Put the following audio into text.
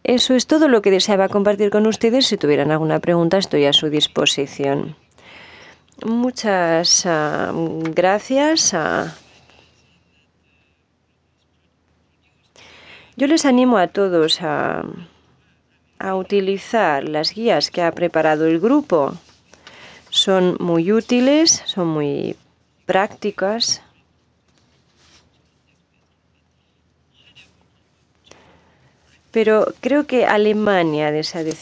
Eso es todo lo que deseaba compartir con ustedes. Si tuvieran alguna pregunta, estoy a su disposición. Muchas gracias. Yo les animo a todos a utilizar las guías que ha preparado el grupo. Son muy útiles, son muy prácticas. Pero creo que Alemania